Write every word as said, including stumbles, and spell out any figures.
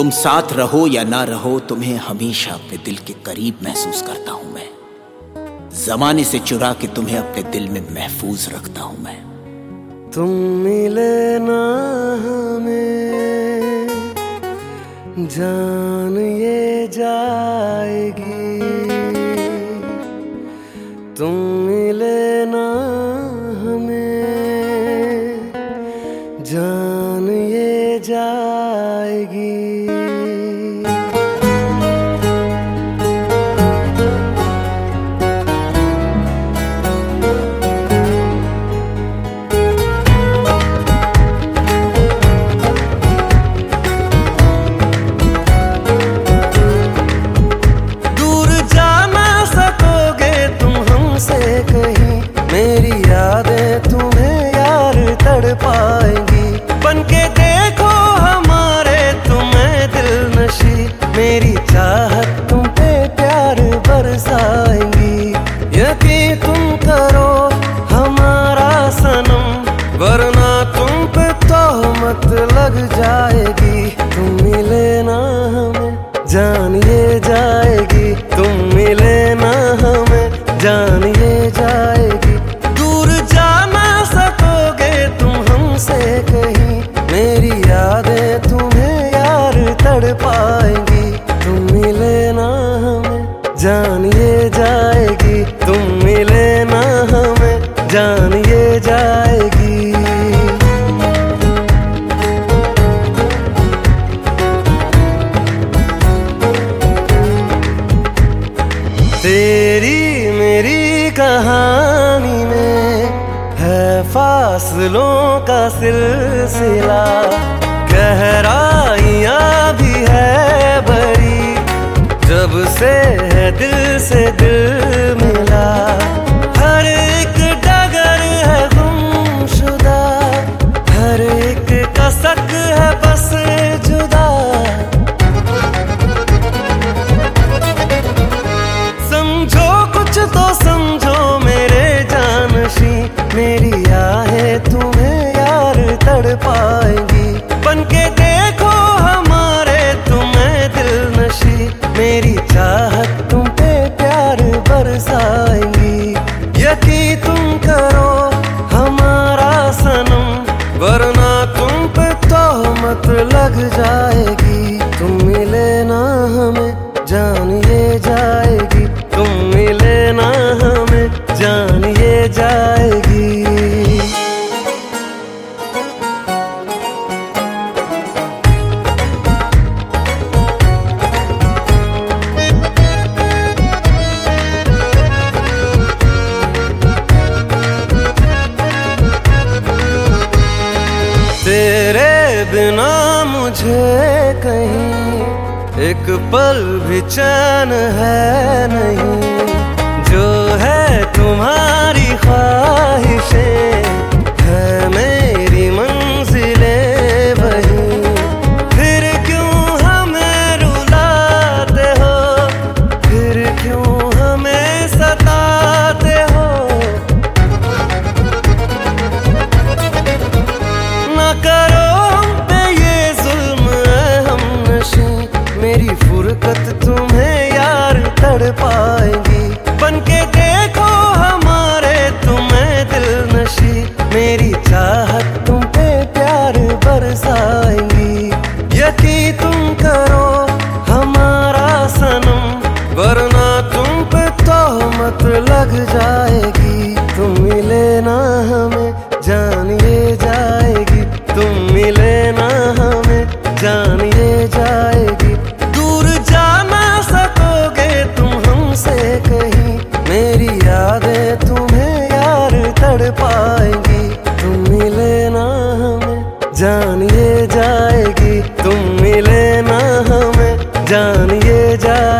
तुम साथ रहो या ना रहो, तुम्हें हमेशा अपने दिल के करीब महसूस करता हूं मैं। जमाने से चुरा के तुम्हें अपने दिल में महफूज रखता हूं मैं। तुम मिले ना हमें जान ये जाएगी, तुम मिले ना हमें जान ये जाएगी। मेरी यादें तुम्हें यार तड़ पाएंगी, बनके देखो हमारे तुम्हें दिल नशी। मेरी चाहत तुम पे प्यार बरसाएंगी, यकीन तुम करो हमारा सनम, वरना तुम पे तोहमत लग जाएगी। तुम मिले ना हमें जान ये जाएगी, तुम मिले ना हमें जान ये जाएगी। दूर जा ना सकोगे तुम हमसे कहीं, मेरी यादें तुम्हें यार तड़ पाएंगी। तुम मिले ना हमें जान ये जाएगी, तुम मिले ना हमें जान ये जाएगी। तेरी मेरी कहानी में है फासलों का सिलसिला, गहराइयाँ भी है बड़ी, जब से है दिल से दिल मिला। हर एक डगर है गुमशुदा, हर एक कसक है बस जुदा। समझो कुछ तो समझो मेरे जानशी, मेरी आहें तुम्हें यार तड़ पाएंगी, बनके देखो हमारे तुम्हें दिल नशी। मेरी चाहत तुम पे प्यार बरसाएंगी, यकीन तुम करो हमारा सनम, वरना तुम पे तोहमत लग जाएगी। तुम मिले ना हमें जान ये जाएगी, तुम मिले ना हमें जान ये जाएगी। तेरे बिना मुझे कहीं एक पल भी चैन है नहीं, जो है तुम्हारी ख्वाहिशें है मेरी मंजिलें वही। फिर क्यों हमें रुलाते हो, फिर क्यों हमें सताते हो। ना करो हम पे ये जुल्म हमनशी, मेरी फुरकत तुम्हें यार तड़ पाएंगी, बनके देखो हमारे तुम्हें दिल नशी। मेरी चाहत तुम पे प्यार बरसाएंगी, यकीन तुम करो हमारा सनम, वरना तुम पे तोहमत लग जाएगी। तुम मिले ना हमें जान ये जाएगी, तुम मिले ना हमें जान ये जाएगी। दूर जा ना सकोगे तुम हमसे कहीं, मेरी यादें तुम्हें यार तड़ पाएंगी। तुम मिले ना हमें जान ये जाएगी, तुम मिले ना हमें जान ये जाएगी।